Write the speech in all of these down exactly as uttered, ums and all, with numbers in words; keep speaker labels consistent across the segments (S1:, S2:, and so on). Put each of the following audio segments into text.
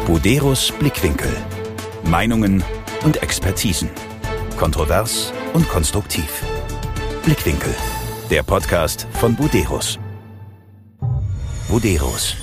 S1: Buderus Blickwinkel. Meinungen und Expertisen. Kontrovers und konstruktiv. Blickwinkel. Der Podcast von Buderus. Buderus.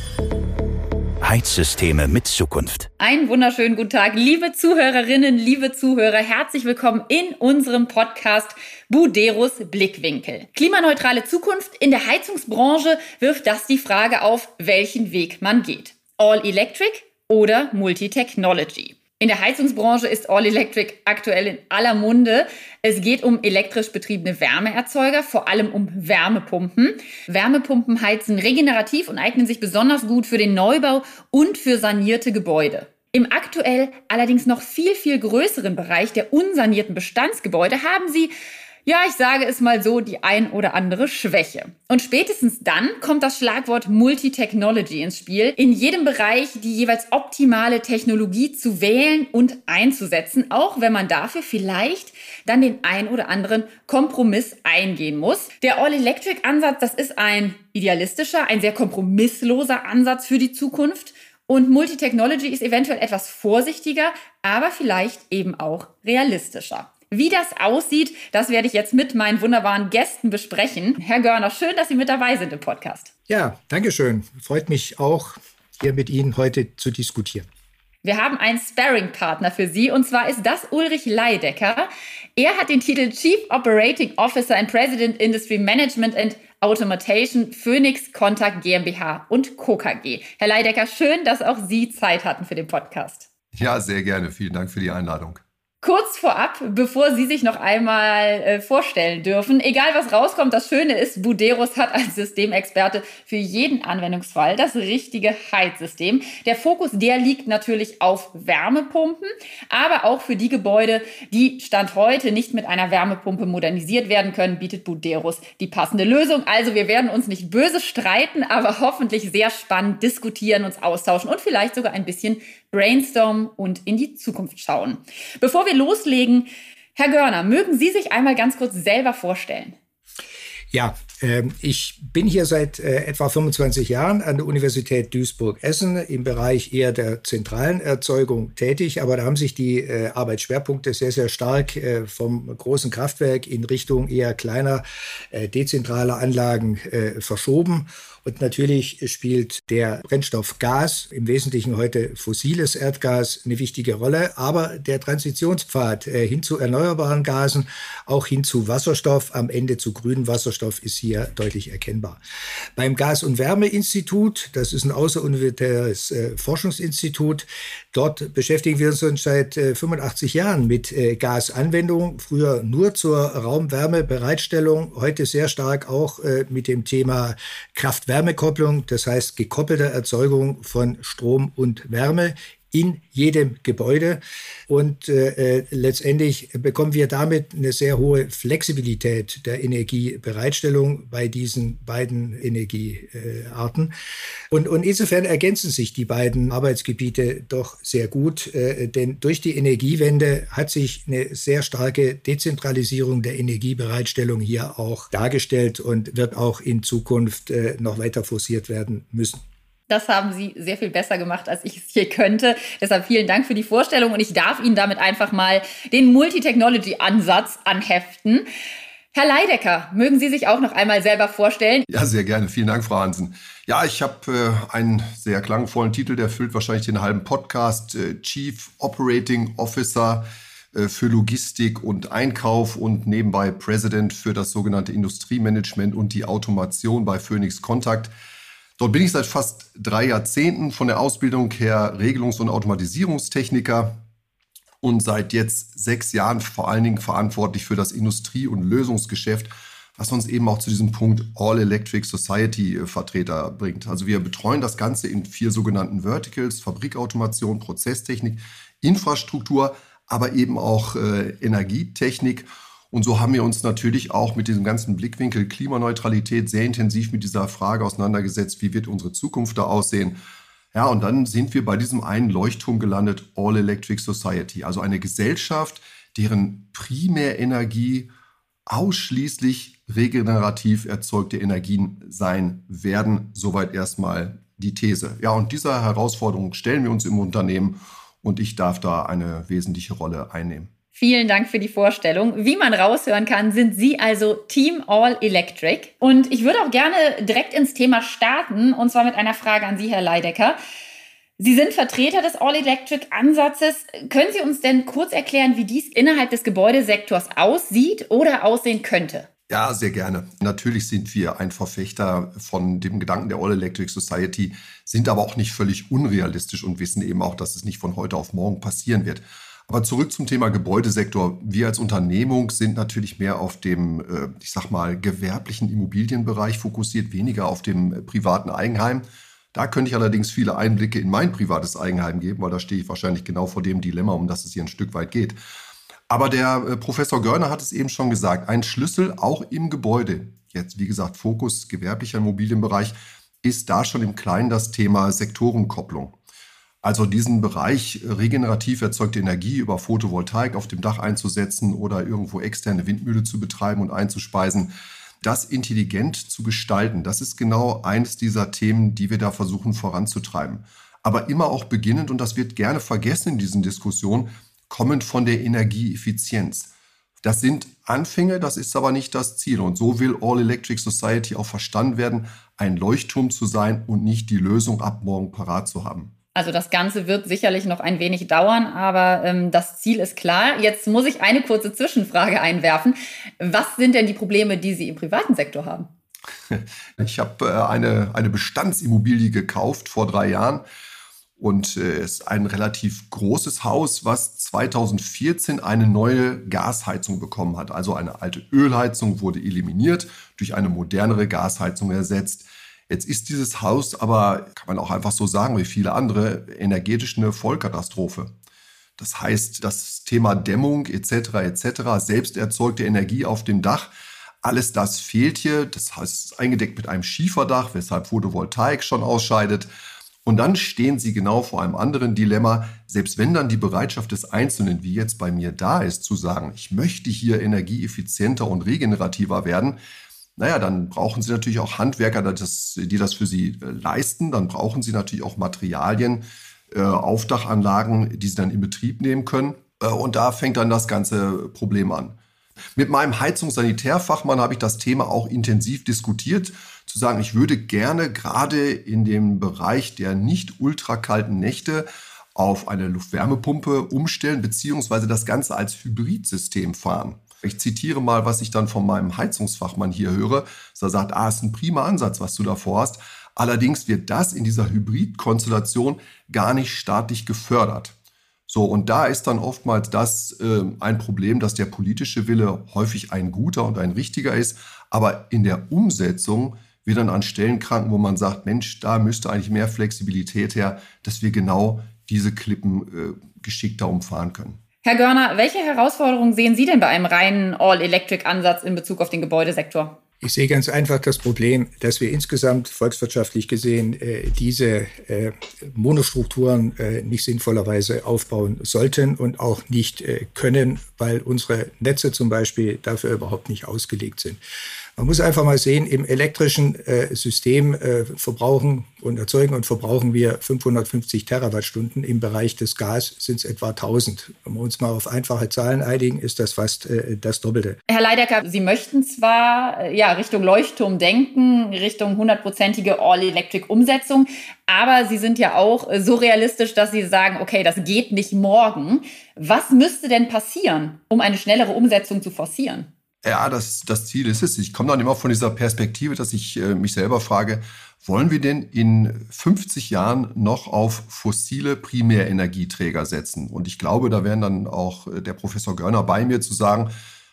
S1: Heizsysteme mit Zukunft.
S2: Einen wunderschönen guten Tag, liebe Zuhörerinnen, liebe Zuhörer. Herzlich willkommen in unserem Podcast Buderus Blickwinkel. Klimaneutrale Zukunft in der Heizungsbranche wirft das die Frage auf, welchen Weg man geht. All Electric oder Multi-Technology. In der Heizungsbranche ist All Electric aktuell in aller Munde. Es geht um elektrisch betriebene Wärmeerzeuger, vor allem um Wärmepumpen. Wärmepumpen heizen regenerativ und eignen sich besonders gut für den Neubau und für sanierte Gebäude. Im aktuell allerdings noch viel, viel größeren Bereich der unsanierten Bestandsgebäude haben sie, ja, ich sage es mal so, die ein oder andere Schwäche. Und spätestens dann kommt das Schlagwort Multi-Technology ins Spiel. In jedem Bereich die jeweils optimale Technologie zu wählen und einzusetzen, auch wenn man dafür vielleicht dann den ein oder anderen Kompromiss eingehen muss. Der All-Electric-Ansatz, das ist ein idealistischer, ein sehr kompromissloser Ansatz für die Zukunft. Und Multi-Technology ist eventuell etwas vorsichtiger, aber vielleicht eben auch realistischer. Wie das aussieht, das werde ich jetzt mit meinen wunderbaren Gästen besprechen. Herr Görner, schön, dass Sie mit dabei sind im Podcast.
S3: Ja, danke schön. Freut mich auch, hier mit Ihnen heute zu diskutieren.
S2: Wir haben einen Sparring-Partner für Sie, und zwar ist das Ulrich Leidecker. Er hat den Titel Chief Operating Officer and President Industry Management and Automation Phoenix Contact GmbH und Co. K G. Herr Leidecker, schön, dass auch Sie Zeit hatten für den Podcast.
S4: Ja, sehr gerne. Vielen Dank für die Einladung.
S2: Kurz vorab, bevor Sie sich noch einmal äh, vorstellen dürfen, egal was rauskommt, das Schöne ist, Buderus hat als Systemexperte für jeden Anwendungsfall das richtige Heizsystem. Der Fokus, der liegt natürlich auf Wärmepumpen, aber auch für die Gebäude, die Stand heute nicht mit einer Wärmepumpe modernisiert werden können, bietet Buderus die passende Lösung. Also wir werden uns nicht böse streiten, aber hoffentlich sehr spannend diskutieren, uns austauschen und vielleicht sogar ein bisschen brainstormen und in die Zukunft schauen. Bevor wir loslegen, Herr Görner, mögen Sie sich einmal ganz kurz selber vorstellen?
S3: Ja, äh, ich bin hier seit äh, etwa fünfundzwanzig Jahren an der Universität Duisburg-Essen im Bereich eher der zentralen Erzeugung tätig, aber da haben sich die äh, Arbeitsschwerpunkte sehr, sehr stark äh, vom großen Kraftwerk in Richtung eher kleiner, äh, dezentraler Anlagen äh, verschoben. Und natürlich spielt der Brennstoff Gas, im Wesentlichen heute fossiles Erdgas, eine wichtige Rolle. Aber der Transitionspfad äh, hin zu erneuerbaren Gasen, auch hin zu Wasserstoff, am Ende zu grünem Wasserstoff, ist hier deutlich erkennbar. Beim Gas- und Wärmeinstitut, das ist ein außeruniversitäres äh, Forschungsinstitut, dort beschäftigen wir uns seit äh, fünfundachtzig Jahren mit äh, Gasanwendungen. Früher nur zur Raumwärmebereitstellung, heute sehr stark auch äh, mit dem Thema Kraft-Wärme-Kopplung, das heißt gekoppelte Erzeugung von Strom und Wärme in jedem Gebäude. Und äh, letztendlich bekommen wir damit eine sehr hohe Flexibilität der Energiebereitstellung bei diesen beiden Energiearten. Und, und insofern ergänzen sich die beiden Arbeitsgebiete doch sehr gut, äh, denn durch die Energiewende hat sich eine sehr starke Dezentralisierung der Energiebereitstellung hier auch dargestellt und wird auch in Zukunft äh, noch weiter forciert werden müssen.
S2: Das haben Sie sehr viel besser gemacht, als ich es hier könnte. Deshalb vielen Dank für die Vorstellung und ich darf Ihnen damit einfach mal den Multi-Technology-Ansatz anheften. Herr Leidecker, mögen Sie sich auch noch einmal selber vorstellen?
S4: Ja, sehr gerne. Vielen Dank, Frau Hansen. Ja, ich habe äh, einen sehr klangvollen Titel, der füllt wahrscheinlich den halben Podcast. Äh, Chief Operating Officer äh, für Logistik und Einkauf und nebenbei President für das sogenannte Industriemanagement und die Automation bei Phoenix Contact. Dort bin ich seit fast drei Jahrzehnten von der Ausbildung her Regelungs- und Automatisierungstechniker und seit jetzt sechs Jahren vor allen Dingen verantwortlich für das Industrie- und Lösungsgeschäft, was uns eben auch zu diesem Punkt All Electric Society Vertreter bringt. Also wir betreuen das Ganze in vier sogenannten Verticals: Fabrikautomation, Prozesstechnik, Infrastruktur, aber eben auch äh, Energietechnik. Und so haben wir uns natürlich auch mit diesem ganzen Blickwinkel Klimaneutralität sehr intensiv mit dieser Frage auseinandergesetzt, wie wird unsere Zukunft da aussehen. Ja, und dann sind wir bei diesem einen Leuchtturm gelandet, All Electric Society, also eine Gesellschaft, deren Primärenergie ausschließlich regenerativ erzeugte Energien sein werden. Soweit erstmal die These. Ja, und dieser Herausforderung stellen wir uns im Unternehmen und ich darf da eine wesentliche Rolle einnehmen.
S2: Vielen Dank für die Vorstellung. Wie man raushören kann, sind Sie also Team All Electric. Und ich würde auch gerne direkt ins Thema starten, und zwar mit einer Frage an Sie, Herr Leidecker. Sie sind Vertreter des All-Electric-Ansatzes. Können Sie uns denn kurz erklären, wie dies innerhalb des Gebäudesektors aussieht oder aussehen könnte?
S4: Ja, sehr gerne. Natürlich sind wir ein Verfechter von dem Gedanken der All-Electric Society, sind aber auch nicht völlig unrealistisch und wissen eben auch, dass es nicht von heute auf morgen passieren wird. Aber zurück zum Thema Gebäudesektor. Wir als Unternehmung sind natürlich mehr auf dem, ich sag mal, gewerblichen Immobilienbereich fokussiert, weniger auf dem privaten Eigenheim. Da könnte ich allerdings viele Einblicke in mein privates Eigenheim geben, weil da stehe ich wahrscheinlich genau vor dem Dilemma, um das es hier ein Stück weit geht. Aber der äh, Professor Görner hat es eben schon gesagt, ein Schlüssel auch im Gebäude, jetzt wie gesagt Fokus gewerblicher Immobilienbereich, ist da schon im Kleinen das Thema Sektorenkopplung. Also diesen Bereich regenerativ erzeugte Energie über Photovoltaik auf dem Dach einzusetzen oder irgendwo externe Windmühle zu betreiben und einzuspeisen, das intelligent zu gestalten, das ist genau eines dieser Themen, die wir da versuchen voranzutreiben. Aber immer auch beginnend, und das wird gerne vergessen in diesen Diskussionen, kommend von der Energieeffizienz. Das sind Anfänge, das ist aber nicht das Ziel. Und so will All Electric Society auch verstanden werden, ein Leuchtturm zu sein und nicht die Lösung ab morgen parat zu haben.
S2: Also das Ganze wird sicherlich noch ein wenig dauern, aber ähm, das Ziel ist klar. Jetzt muss ich eine kurze Zwischenfrage einwerfen. Was sind denn die Probleme, die Sie im privaten Sektor haben?
S4: Ich habe äh, eine, eine Bestandsimmobilie gekauft vor drei Jahren und es äh, ist ein relativ großes Haus, was zweitausendvierzehn eine neue Gasheizung bekommen hat. Also eine alte Ölheizung wurde eliminiert, durch eine modernere Gasheizung ersetzt. Jetzt ist dieses Haus aber, kann man auch einfach so sagen, wie viele andere, energetisch eine Vollkatastrophe. Das heißt, das Thema Dämmung et cetera et cetera, selbst erzeugte Energie auf dem Dach, alles das fehlt hier. Das heißt, es ist eingedeckt mit einem Schieferdach, weshalb Photovoltaik schon ausscheidet. Und dann stehen Sie genau vor einem anderen Dilemma. Selbst wenn dann die Bereitschaft des Einzelnen, wie jetzt bei mir da ist, zu sagen, ich möchte hier energieeffizienter und regenerativer werden, naja, dann brauchen Sie natürlich auch Handwerker, die das für Sie leisten. Dann brauchen Sie natürlich auch Materialien, Aufdachanlagen, die Sie dann in Betrieb nehmen können. Und da fängt dann das ganze Problem an. Mit meinem Heizungssanitärfachmann habe ich das Thema auch intensiv diskutiert, zu sagen, ich würde gerne gerade in dem Bereich der nicht ultrakalten Nächte auf eine Luftwärmepumpe umstellen, beziehungsweise das Ganze als Hybridsystem fahren. Ich zitiere mal, was ich dann von meinem Heizungsfachmann hier höre. Er sagt, ah, ist ein prima Ansatz, was du da vorhast. Allerdings wird das in dieser Hybridkonstellation gar nicht staatlich gefördert. So, und da ist dann oftmals das äh, ein Problem, dass der politische Wille häufig ein guter und ein richtiger ist, aber in der Umsetzung wird dann an Stellen kranken, wo man sagt, Mensch, da müsste eigentlich mehr Flexibilität her, dass wir genau diese Klippen äh, geschickter umfahren können.
S2: Herr Görner, welche Herausforderungen sehen Sie denn bei einem reinen All-Electric-Ansatz in Bezug auf den Gebäudesektor?
S3: Ich sehe ganz einfach das Problem, dass wir insgesamt volkswirtschaftlich gesehen äh, diese äh, Monostrukturen äh, nicht sinnvollerweise aufbauen sollten und auch nicht äh, können, weil unsere Netze zum Beispiel dafür überhaupt nicht ausgelegt sind. Man muss einfach mal sehen, im elektrischen äh, System äh, verbrauchen und erzeugen und verbrauchen wir fünfhundertfünfzig Terawattstunden. Im Bereich des Gas sind es etwa tausend. Wenn wir uns mal auf einfache Zahlen einigen, ist das fast äh, das Doppelte.
S2: Herr Leidecker, Sie möchten zwar äh, ja, Richtung Leuchtturm denken, Richtung hundertprozentige All-Electric-Umsetzung, aber Sie sind ja auch äh, so realistisch, dass Sie sagen, okay, das geht nicht morgen. Was müsste denn passieren, um eine schnellere Umsetzung zu forcieren?
S4: Ja, das, das Ziel ist es. Ich komme dann immer von dieser Perspektive, dass ich äh, mich selber frage, wollen wir denn in fünfzig Jahren noch auf fossile Primärenergieträger setzen? Und ich glaube, da wären dann auch äh, der Professor Görner bei mir zu sagen,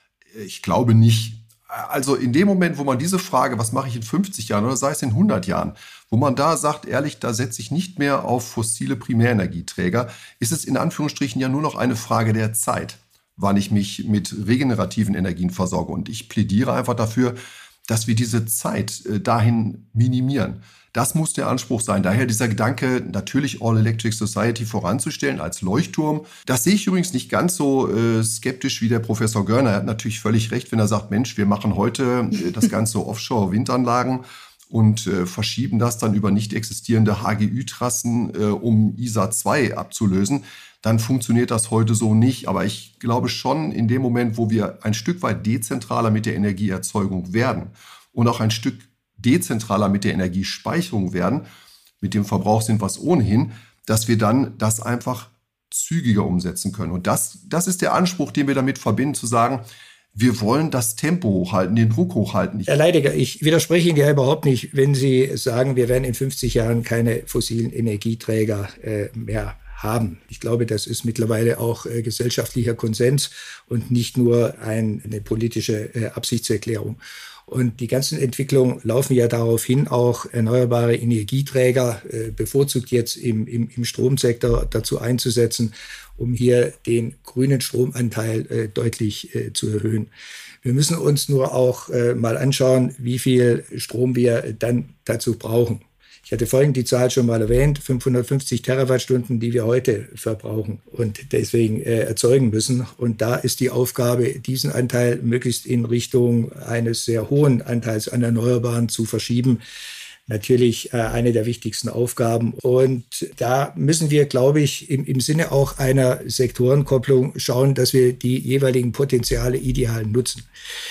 S4: ich glaube nicht. Also in dem Moment, wo man diese Frage, was mache ich in fünfzig Jahren oder sei es in hundert Jahren, wo man da sagt, ehrlich, da setze ich nicht mehr auf fossile Primärenergieträger, ist es in Anführungsstrichen ja nur noch eine Frage der Zeit, wann ich mich mit regenerativen Energien versorge. Und ich plädiere einfach dafür, dass wir diese Zeit äh, dahin minimieren. Das muss der Anspruch sein. Daher dieser Gedanke, natürlich All Electric Society voranzustellen als Leuchtturm. Das sehe ich übrigens nicht ganz so äh, skeptisch wie der Professor Görner. Er hat natürlich völlig recht, wenn er sagt, Mensch, wir machen heute äh, das ganze Offshore-Windanlagen und äh, verschieben das dann über nicht existierende H G Ü-Trassen, äh, um I S A zwei abzulösen, dann funktioniert das heute so nicht. Aber ich glaube schon, in dem Moment, wo wir ein Stück weit dezentraler mit der Energieerzeugung werden und auch ein Stück dezentraler mit der Energiespeicherung werden, mit dem Verbrauch sind wir es ohnehin, dass wir dann das einfach zügiger umsetzen können. Und das, das ist der Anspruch, den wir damit verbinden, zu sagen, wir wollen das Tempo hochhalten, den Druck hochhalten.
S3: Herr Leidecker, ich widerspreche Ihnen ja überhaupt nicht, wenn Sie sagen, wir werden in fünfzig Jahren keine fossilen Energieträger äh, mehr haben. Ich glaube, das ist mittlerweile auch äh, gesellschaftlicher Konsens und nicht nur ein, eine politische äh, Absichtserklärung. Und die ganzen Entwicklungen laufen ja darauf hin, auch erneuerbare Energieträger, äh, bevorzugt jetzt im, im, im Stromsektor, dazu einzusetzen, um hier den grünen Stromanteil äh, deutlich äh, zu erhöhen. Wir müssen uns nur auch äh, mal anschauen, wie viel Strom wir dann dazu brauchen. Ich hatte vorhin die Zahl schon mal erwähnt, fünfhundertfünfzig Terawattstunden, die wir heute verbrauchen und deswegen äh, erzeugen müssen. Und da ist die Aufgabe, diesen Anteil möglichst in Richtung eines sehr hohen Anteils an Erneuerbaren zu verschieben. Natürlich äh, eine der wichtigsten Aufgaben. Und da müssen wir, glaube ich, im, im Sinne auch einer Sektorenkopplung schauen, dass wir die jeweiligen Potenziale ideal nutzen.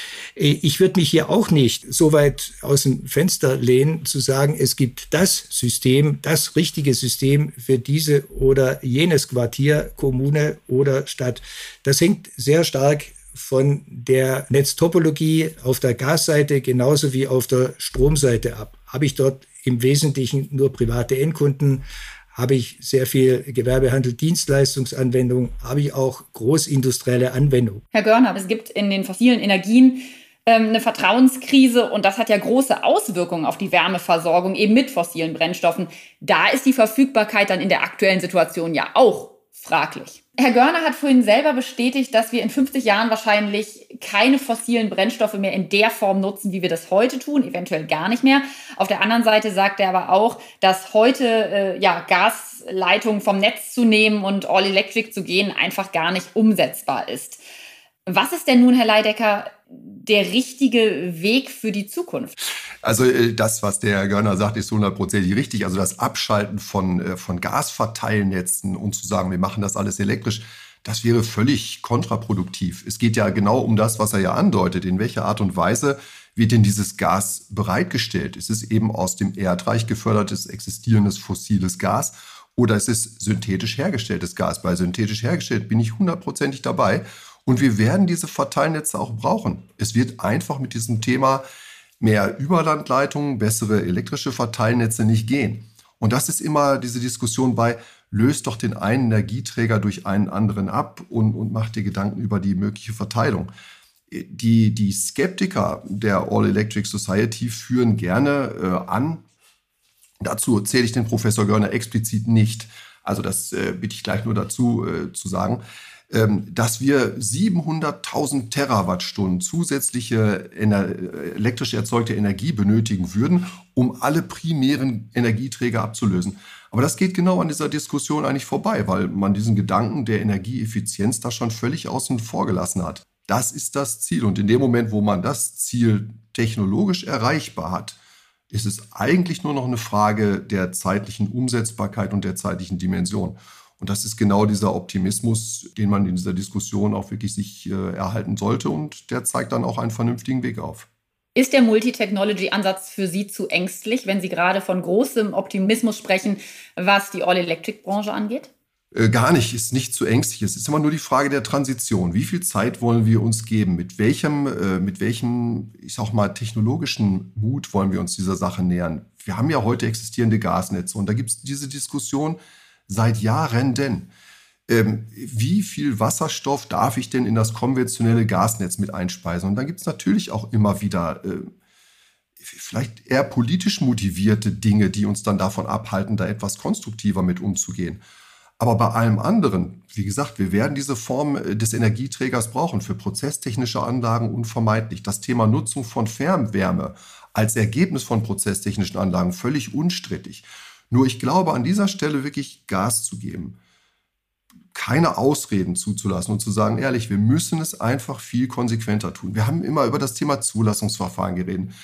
S3: Ich würde mich hier auch nicht so weit aus dem Fenster lehnen, zu sagen, es gibt das System, das richtige System für diese oder jenes Quartier, Kommune oder Stadt. Das hängt sehr stark von der Netztopologie auf der Gasseite genauso wie auf der Stromseite ab. Habe ich dort im Wesentlichen nur private Endkunden? Habe ich sehr viel Gewerbehandel, Dienstleistungsanwendungen? Habe ich auch großindustrielle Anwendungen?
S2: Herr Görner, es gibt in den fossilen Energien eine Vertrauenskrise und das hat ja große Auswirkungen auf die Wärmeversorgung eben mit fossilen Brennstoffen. Da ist die Verfügbarkeit dann in der aktuellen Situation ja auch fraglich. Herr Görner hat vorhin selber bestätigt, dass wir in fünfzig Jahren wahrscheinlich keine fossilen Brennstoffe mehr in der Form nutzen, wie wir das heute tun, eventuell gar nicht mehr. Auf der anderen Seite sagt er aber auch, dass heute äh, ja, Gasleitungen vom Netz zu nehmen und all electric zu gehen einfach gar nicht umsetzbar ist. Was ist denn nun, Herr Leidecker, der richtige Weg für die Zukunft?
S4: Also das, was der Herr Görner sagt, ist hundertprozentig richtig. Also das Abschalten von, von Gasverteilnetzen und zu sagen, wir machen das alles elektrisch, das wäre völlig kontraproduktiv. Es geht ja genau um das, was er ja andeutet. In welcher Art und Weise wird denn dieses Gas bereitgestellt? Ist es eben aus dem Erdreich gefördertes, existierendes fossiles Gas oder ist es synthetisch hergestelltes Gas? Bei synthetisch hergestellt bin ich hundertprozentig dabei. Und wir werden diese Verteilnetze auch brauchen. Es wird einfach mit diesem Thema mehr Überlandleitungen, bessere elektrische Verteilnetze nicht gehen. Und das ist immer diese Diskussion bei, löst doch den einen Energieträger durch einen anderen ab und, und macht dir Gedanken über die mögliche Verteilung. Die, die Skeptiker der All-Electric Society führen gerne äh, an, dazu zähle ich den Professor Görner explizit nicht, also das äh, bitte ich gleich nur dazu äh, zu sagen, dass wir siebenhunderttausend Terawattstunden zusätzliche elektrisch erzeugte Energie benötigen würden, um alle primären Energieträger abzulösen. Aber das geht genau an dieser Diskussion eigentlich vorbei, weil man diesen Gedanken der Energieeffizienz da schon völlig außen vor gelassen hat. Das ist das Ziel. Und in dem Moment, wo man das Ziel technologisch erreichbar hat, ist es eigentlich nur noch eine Frage der zeitlichen Umsetzbarkeit und der zeitlichen Dimension. Und das ist genau dieser Optimismus, den man in dieser Diskussion auch wirklich sich äh, erhalten sollte. Und der zeigt dann auch einen vernünftigen Weg auf.
S2: Ist der Multi-Technology-Ansatz für Sie zu ängstlich, wenn Sie gerade von großem Optimismus sprechen, was die All-Electric-Branche angeht?
S4: Äh, gar nicht, ist nicht zu ängstlich. Es ist immer nur die Frage der Transition. Wie viel Zeit wollen wir uns geben? Mit welchem, äh, mit welchem, ich sag mal, technologischen Mut wollen wir uns dieser Sache nähern? Wir haben ja heute existierende Gasnetze und da gibt es diese Diskussion seit Jahren denn. Ähm, wie viel Wasserstoff darf ich denn in das konventionelle Gasnetz mit einspeisen? Und dann gibt es natürlich auch immer wieder äh, vielleicht eher politisch motivierte Dinge, die uns dann davon abhalten, da etwas konstruktiver mit umzugehen. Aber bei allem anderen, wie gesagt, wir werden diese Form des Energieträgers brauchen, für prozesstechnische Anlagen unvermeidlich. Das Thema Nutzung von Fernwärme als Ergebnis von prozesstechnischen Anlagen völlig unstrittig. Nur ich glaube, an dieser Stelle wirklich Gas zu geben, keine Ausreden zuzulassen und zu sagen, ehrlich, wir müssen es einfach viel konsequenter tun. Wir haben immer über das Thema Zulassungsverfahren geredet.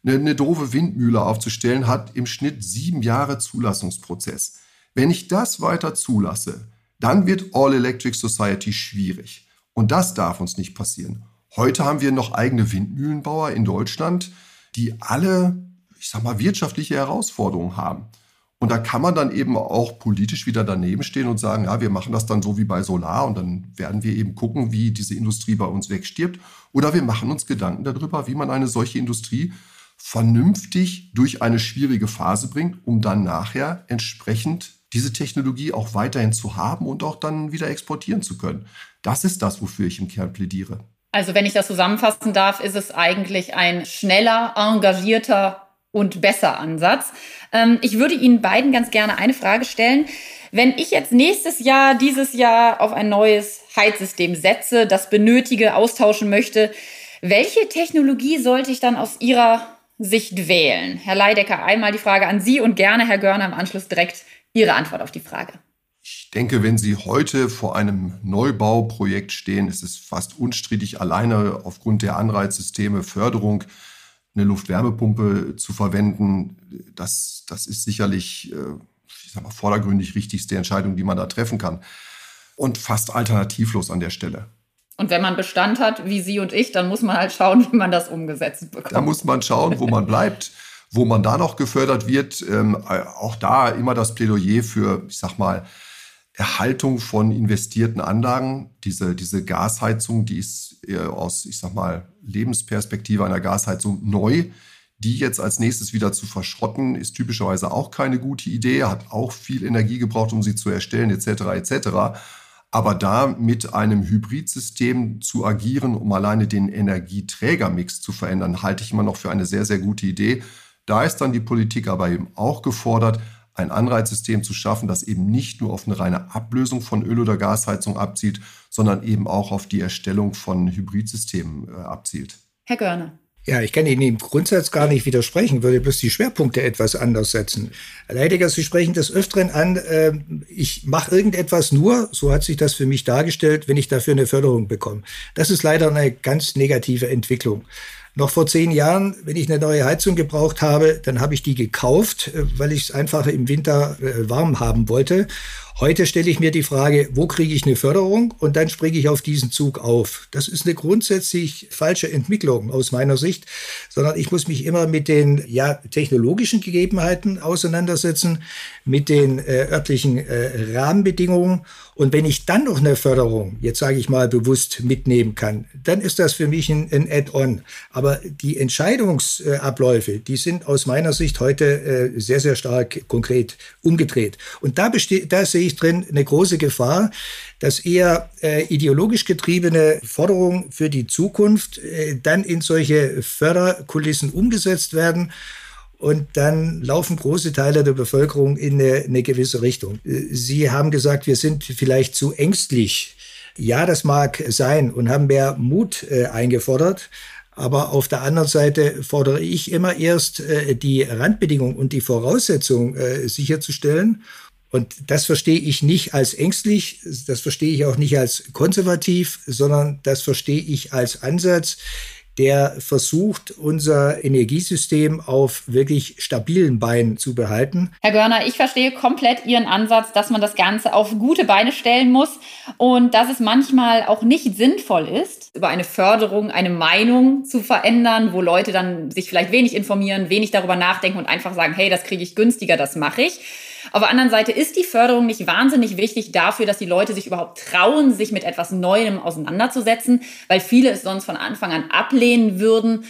S4: Eine, eine doofe Windmühle aufzustellen hat im Schnitt sieben Jahre Zulassungsprozess. Wenn ich das weiter zulasse, dann wird All-Electric Society schwierig. Und das darf uns nicht passieren. Heute haben wir noch eigene Windmühlenbauer in Deutschland, die alle, ich sag mal, wirtschaftliche Herausforderungen haben. Und da kann man dann eben auch politisch wieder daneben stehen und sagen, ja, wir machen das dann so wie bei Solar und dann werden wir eben gucken, wie diese Industrie bei uns wegstirbt. Oder wir machen uns Gedanken darüber, wie man eine solche Industrie vernünftig durch eine schwierige Phase bringt, um dann nachher entsprechend diese Technologie auch weiterhin zu haben und auch dann wieder exportieren zu können. Das ist das, wofür ich im Kern plädiere.
S2: Also wenn ich das zusammenfassen darf, ist es eigentlich ein schneller, engagierter und besser Ansatz. Ähm, ich würde Ihnen beiden ganz gerne eine Frage stellen. Wenn ich jetzt nächstes Jahr, dieses Jahr auf ein neues Heizsystem setze, das benötige, austauschen möchte, welche Technologie sollte ich dann aus Ihrer Sicht wählen? Herr Leidecker, einmal die Frage an Sie und gerne, Herr Görner, im Anschluss direkt Ihre Antwort auf die Frage.
S4: Ich denke, wenn Sie heute vor einem Neubauprojekt stehen, ist es fast unstrittig, alleine aufgrund der Anreizsysteme, Förderung, eine Luftwärmepumpe zu verwenden. Das, das ist sicherlich, ich sag mal, vordergründig richtigste Entscheidung, die man da treffen kann. Und fast alternativlos an der Stelle.
S2: Und wenn man Bestand hat, wie Sie und ich, dann muss man halt schauen, wie man das umgesetzt bekommt.
S4: Da muss man schauen, wo man bleibt, wo man da noch gefördert wird. Ähm, auch da immer das Plädoyer für, ich sag mal, Erhaltung von investierten Anlagen. Diese, diese Gasheizung, die ist aus, ich sag mal, Lebensperspektive einer Gasheizung neu. Die jetzt als nächstes wieder zu verschrotten, ist typischerweise auch keine gute Idee, hat auch viel Energie gebraucht, um sie zu erstellen, et cetera et cetera. Aber da mit einem Hybridsystem zu agieren, um alleine den Energieträgermix zu verändern, halte ich immer noch für eine sehr, sehr gute Idee. Da ist dann die Politik aber eben auch gefordert, ein Anreizsystem zu schaffen, das eben nicht nur auf eine reine Ablösung von Öl- oder Gasheizung abzielt, sondern eben auch auf die Erstellung von Hybridsystemen äh, abzielt.
S2: Herr Görner.
S3: Ja, ich kann Ihnen im Grundsatz gar nicht widersprechen, würde bloß die Schwerpunkte etwas anders setzen. Herr Leidecker, Sie sprechen des Öfteren an, äh, ich mache irgendetwas nur, so hat sich das für mich dargestellt, wenn ich dafür eine Förderung bekomme. Das ist leider eine ganz negative Entwicklung. Noch vor zehn Jahren, wenn ich eine neue Heizung gebraucht habe, dann habe ich die gekauft, weil ich es einfach im Winter warm haben wollte. Heute stelle ich mir die Frage, wo kriege ich eine Förderung? Und dann springe ich auf diesen Zug auf. Das ist eine grundsätzlich falsche Entwicklung aus meiner Sicht, sondern ich muss mich immer mit den ja, technologischen Gegebenheiten auseinandersetzen, mit den äh, örtlichen äh, Rahmenbedingungen. Und wenn ich dann noch eine Förderung, jetzt sage ich mal bewusst, mitnehmen kann, dann ist das für mich ein, ein Add-on. Aber die Entscheidungsabläufe, die sind aus meiner Sicht heute äh, sehr, sehr stark konkret umgedreht. Und da, besteht, da sehe ich drin eine große Gefahr, dass eher äh, ideologisch getriebene Forderungen für die Zukunft äh, dann in solche Förderkulissen umgesetzt werden. Und dann laufen große Teile der Bevölkerung in eine, eine gewisse Richtung. Sie haben gesagt, wir sind vielleicht zu ängstlich. Ja, das mag sein und haben mehr Mut äh, eingefordert. Aber auf der anderen Seite fordere ich immer erst, äh, die Randbedingungen und die Voraussetzungen äh, sicherzustellen. Und das verstehe ich nicht als ängstlich, das verstehe ich auch nicht als konservativ, sondern das verstehe ich als Ansatz, der versucht, unser Energiesystem auf wirklich stabilen Beinen zu behalten.
S2: Herr Görner, ich verstehe komplett Ihren Ansatz, dass man das Ganze auf gute Beine stellen muss und dass es manchmal auch nicht sinnvoll ist, über eine Förderung eine Meinung zu verändern, wo Leute dann sich vielleicht wenig informieren, wenig darüber nachdenken und einfach sagen, hey, das kriege ich günstiger, das mache ich. Auf der anderen Seite ist die Förderung nicht wahnsinnig wichtig dafür, dass die Leute sich überhaupt trauen, sich mit etwas Neuem auseinanderzusetzen, weil viele es sonst von Anfang an ablehnen würden,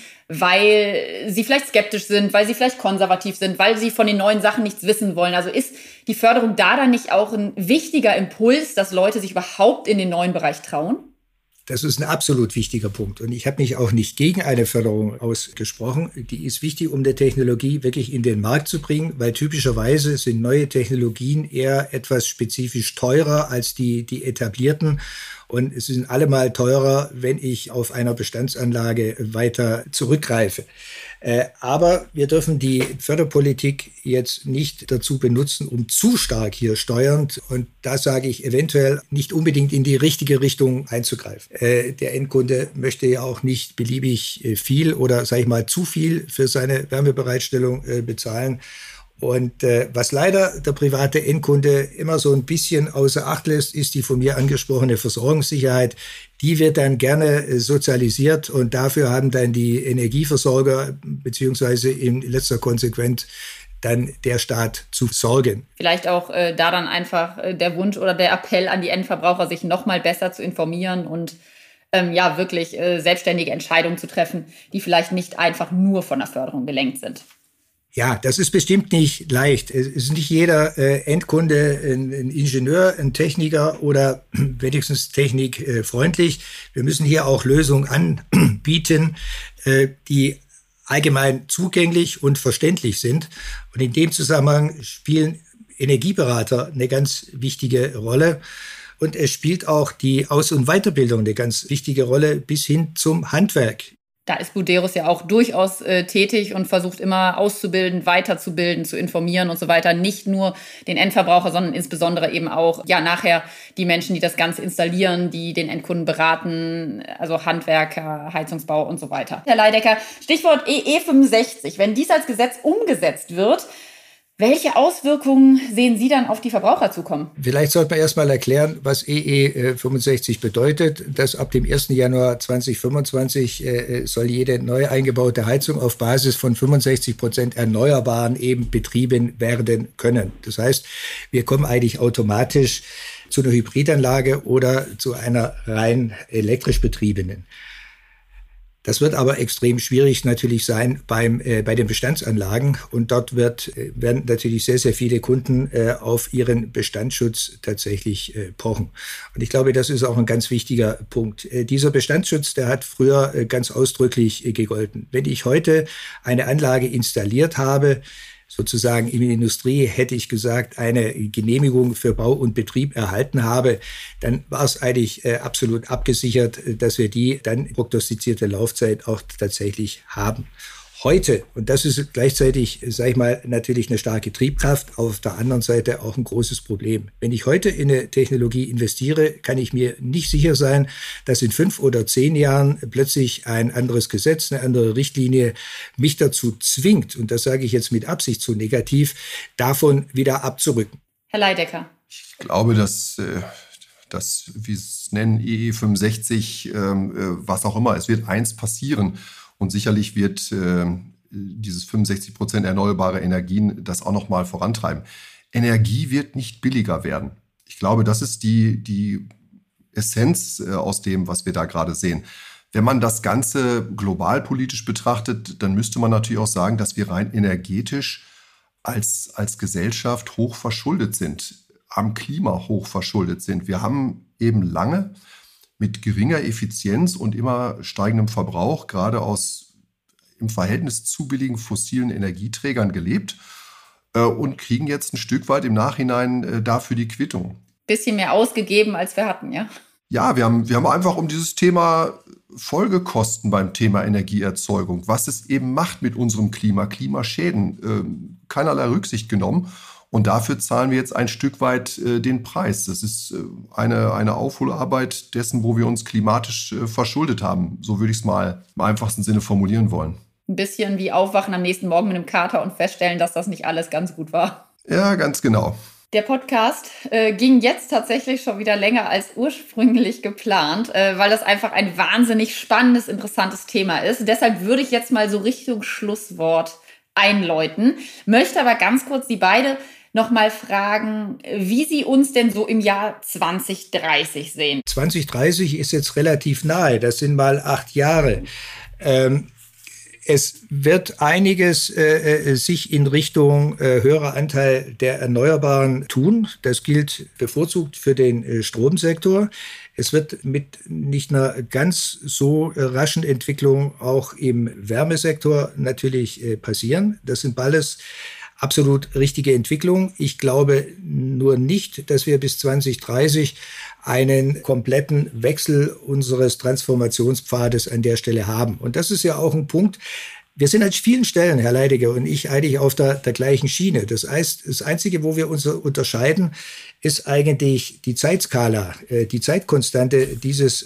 S2: weil sie vielleicht skeptisch sind, weil sie vielleicht konservativ sind, weil sie von den neuen Sachen nichts wissen wollen. Also ist die Förderung da dann nicht auch ein wichtiger Impuls, dass Leute sich überhaupt in den neuen Bereich trauen?
S3: Das ist ein absolut wichtiger Punkt. Und ich habe mich auch nicht gegen eine Förderung ausgesprochen. Die ist wichtig, um die Technologie wirklich in den Markt zu bringen, weil typischerweise sind neue Technologien eher etwas spezifisch teurer als die, die etablierten. Und es sind allemal teurer, wenn ich auf einer Bestandsanlage weiter zurückgreife. Äh, aber wir dürfen die Förderpolitik jetzt nicht dazu benutzen, um zu stark hier steuernd, und da sage ich eventuell nicht unbedingt in die richtige Richtung einzugreifen. Äh, der Endkunde möchte ja auch nicht beliebig äh, viel oder, sage ich mal, zu viel für seine Wärmebereitstellung äh, bezahlen. Und äh, was leider der private Endkunde immer so ein bisschen außer Acht lässt, ist die von mir angesprochene Versorgungssicherheit. Die wird dann gerne äh, sozialisiert, und dafür haben dann die Energieversorger beziehungsweise in letzter Konsequenz dann der Staat zu sorgen.
S2: Vielleicht auch äh, da dann einfach äh, der Wunsch oder der Appell an die Endverbraucher, sich noch mal besser zu informieren und ähm, ja wirklich äh, selbstständige Entscheidungen zu treffen, die vielleicht nicht einfach nur von der Förderung gelenkt sind.
S3: Ja, das ist bestimmt nicht leicht. Es ist nicht jeder äh, Endkunde ein, ein Ingenieur, ein Techniker oder wenigstens technikfreundlich. Wir müssen hier auch Lösungen anbieten, äh, die allgemein zugänglich und verständlich sind. Und in dem Zusammenhang spielen Energieberater eine ganz wichtige Rolle. Und es spielt auch die Aus- und Weiterbildung eine ganz wichtige Rolle bis hin zum Handwerk.
S2: Da ist Buderus ja auch durchaus äh, tätig und versucht immer auszubilden, weiterzubilden, zu informieren und so weiter. Nicht nur den Endverbraucher, sondern insbesondere eben auch ja nachher die Menschen, die das Ganze installieren, die den Endkunden beraten, also Handwerker, Heizungsbau und so weiter. Herr Leidecker, Stichwort E E fünfundsechzig. Wenn dies als Gesetz umgesetzt wird, welche Auswirkungen sehen Sie dann auf die Verbraucher zukommen?
S3: Vielleicht sollte man erstmal erklären, was E E fünfundsechzig bedeutet. Dass ab dem ersten Januar zweitausendfünfundzwanzig äh, soll jede neu eingebaute Heizung auf Basis von fünfundsechzig Prozent Erneuerbaren eben betrieben werden können. Das heißt, wir kommen eigentlich automatisch zu einer Hybridanlage oder zu einer rein elektrisch betriebenen. Das wird aber extrem schwierig natürlich sein beim, äh, bei den Bestandsanlagen. Und dort wird, äh, werden natürlich sehr, sehr viele Kunden äh, auf ihren Bestandsschutz tatsächlich äh, pochen. Und ich glaube, das ist auch ein ganz wichtiger Punkt. Äh, dieser Bestandsschutz, der hat früher äh, ganz ausdrücklich äh, gegolten. Wenn ich heute eine Anlage installiert habe, sozusagen in der Industrie, hätte ich gesagt, eine Genehmigung für Bau und Betrieb erhalten habe, dann war es eigentlich äh, absolut abgesichert, dass wir die dann prognostizierte Laufzeit auch tatsächlich haben. Heute, und das ist gleichzeitig, sage ich mal, natürlich eine starke Triebkraft, auf der anderen Seite auch ein großes Problem. Wenn ich heute in eine Technologie investiere, kann ich mir nicht sicher sein, dass in fünf oder zehn Jahren plötzlich ein anderes Gesetz, eine andere Richtlinie mich dazu zwingt, und das sage ich jetzt mit Absicht so negativ, davon wieder abzurücken.
S2: Herr Leidecker.
S4: Ich glaube, dass das, wie es nennen, E E fünfundsechzig, was auch immer, es wird eins passieren. Und sicherlich wird äh, dieses fünfundsechzig Prozent erneuerbare Energien das auch noch mal vorantreiben. Energie wird nicht billiger werden. Ich glaube, das ist die, die Essenz äh, aus dem, was wir da gerade sehen. Wenn man das Ganze globalpolitisch betrachtet, dann müsste man natürlich auch sagen, dass wir rein energetisch als, als Gesellschaft hoch verschuldet sind, am Klima hoch verschuldet sind. Wir haben eben lange mit geringer Effizienz und immer steigendem Verbrauch, gerade aus im Verhältnis zu billigen fossilen Energieträgern gelebt äh, und kriegen jetzt ein Stück weit im Nachhinein äh, dafür die Quittung.
S2: Bisschen mehr ausgegeben, als wir hatten, ja? Ja,
S4: wir haben, wir haben einfach um dieses Thema Folgekosten beim Thema Energieerzeugung, was es eben macht mit unserem Klima, Klimaschäden, äh, keinerlei Rücksicht genommen. Und dafür zahlen wir jetzt ein Stück weit äh, den Preis. Das ist äh, eine, eine Aufholarbeit dessen, wo wir uns klimatisch äh, verschuldet haben. So würde ich es mal im einfachsten Sinne formulieren wollen.
S2: Ein bisschen wie aufwachen am nächsten Morgen mit einem Kater und feststellen, dass das nicht alles ganz gut war.
S4: Ja, ganz genau.
S2: Der Podcast äh, ging jetzt tatsächlich schon wieder länger als ursprünglich geplant, äh, weil das einfach ein wahnsinnig spannendes, interessantes Thema ist. Deshalb würde ich jetzt mal so Richtung Schlusswort einläuten. Möchte aber ganz kurz Sie beide noch mal fragen, wie Sie uns denn so im Jahr zwanzig dreißig sehen.
S3: zwanzig dreißig ist jetzt relativ nahe, das sind mal acht Jahre. Ähm, es wird einiges äh, sich in Richtung äh, höherer Anteil der Erneuerbaren tun. Das gilt bevorzugt für den äh, Stromsektor. Es wird mit nicht einer ganz so raschen Entwicklung auch im Wärmesektor natürlich äh, passieren. Das sind alles absolut richtige Entwicklung. Ich glaube nur nicht, dass wir bis zwanzig dreißig einen kompletten Wechsel unseres Transformationspfades an der Stelle haben. Und das ist ja auch ein Punkt. Wir sind an vielen Stellen, Herr Leidiger und ich, eigentlich auf der, der gleichen Schiene. Das heißt, das Einzige, wo wir uns unterscheiden, ist eigentlich die Zeitskala, die Zeitkonstante dieses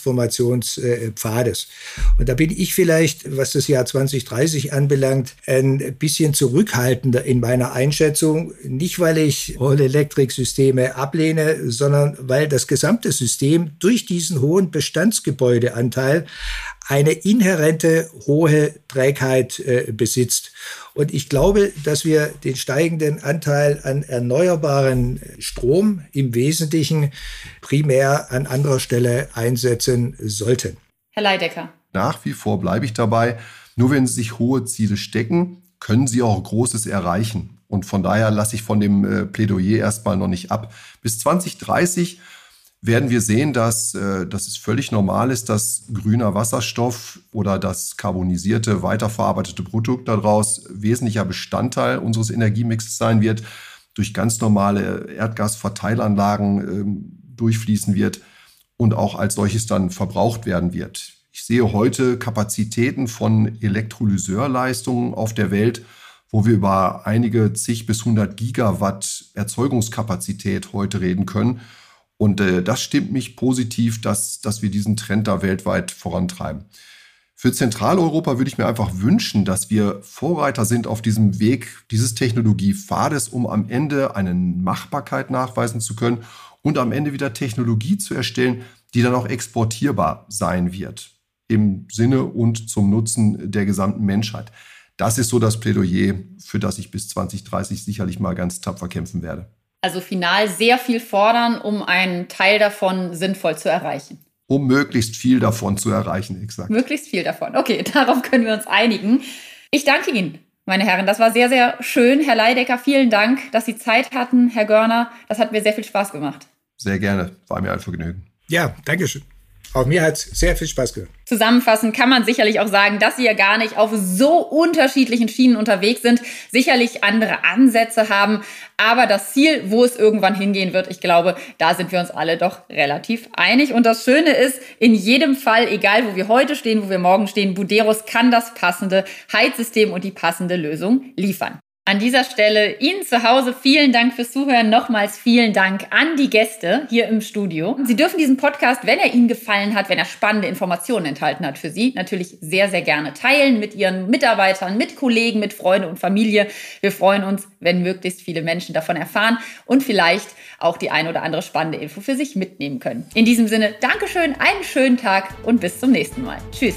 S3: Transformationspfades. Und da bin ich vielleicht, was das Jahr zwanzig dreißig anbelangt, ein bisschen zurückhaltender in meiner Einschätzung. Nicht, weil ich All-Electric-Systeme ablehne, sondern weil das gesamte System durch diesen hohen Bestandsgebäudeanteil eine inhärente hohe Trägheit äh, besitzt. Und ich glaube, dass wir den steigenden Anteil an erneuerbaren Strom im Wesentlichen primär an anderer Stelle einsetzen sollten.
S2: Herr Leidecker.
S4: Nach wie vor bleibe ich dabei. Nur wenn Sie sich hohe Ziele stecken, können Sie auch Großes erreichen. Und von daher lasse ich von dem äh, Plädoyer erstmal noch nicht ab. Bis zwanzig dreißig werden wir sehen, dass, äh, dass es völlig normal ist, dass grüner Wasserstoff oder das karbonisierte, weiterverarbeitete Produkt daraus wesentlicher Bestandteil unseres Energiemixes sein wird, durch ganz normale Erdgasverteilanlagen äh, durchfließen wird und auch als solches dann verbraucht werden wird. Ich sehe heute Kapazitäten von Elektrolyseurleistungen auf der Welt, wo wir über einige zig bis hundert Gigawatt Erzeugungskapazität heute reden können. Und äh, das stimmt mich positiv, dass, dass wir diesen Trend da weltweit vorantreiben. Für Zentraleuropa würde ich mir einfach wünschen, dass wir Vorreiter sind auf diesem Weg dieses Technologiepfades, um am Ende eine Machbarkeit nachweisen zu können und am Ende wieder Technologie zu erstellen, die dann auch exportierbar sein wird. Im Sinne und zum Nutzen der gesamten Menschheit. Das ist so das Plädoyer, für das ich bis zwanzig dreißig sicherlich mal ganz tapfer kämpfen werde.
S2: Also final sehr viel fordern, um einen Teil davon sinnvoll zu erreichen.
S4: Um möglichst viel davon zu erreichen, exakt.
S2: Möglichst viel davon. Okay, darauf können wir uns einigen. Ich danke Ihnen, meine Herren. Das war sehr, sehr schön. Herr Leidecker, vielen Dank, dass Sie Zeit hatten. Herr Görner, das hat mir sehr viel Spaß gemacht.
S4: Sehr gerne. War mir ein Vergnügen.
S3: Ja, danke schön. Auch mir hat es sehr viel Spaß gemacht.
S2: Zusammenfassend kann man sicherlich auch sagen, dass sie ja gar nicht auf so unterschiedlichen Schienen unterwegs sind, sicherlich andere Ansätze haben, aber das Ziel, wo es irgendwann hingehen wird, ich glaube, da sind wir uns alle doch relativ einig. Und das Schöne ist, in jedem Fall, egal wo wir heute stehen, wo wir morgen stehen, Buderus kann das passende Heizsystem und die passende Lösung liefern. An dieser Stelle Ihnen zu Hause vielen Dank fürs Zuhören. Nochmals vielen Dank an die Gäste hier im Studio. Sie dürfen diesen Podcast, wenn er Ihnen gefallen hat, wenn er spannende Informationen enthalten hat für Sie, natürlich sehr, sehr gerne teilen mit Ihren Mitarbeitern, mit Kollegen, mit Freunden und Familie. Wir freuen uns, wenn möglichst viele Menschen davon erfahren und vielleicht auch die ein oder andere spannende Info für sich mitnehmen können. In diesem Sinne, Dankeschön, einen schönen Tag und bis zum nächsten Mal. Tschüss.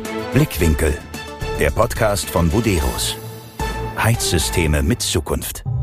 S1: Blickwinkel. Der Podcast von Buderus. Heizsysteme mit Zukunft.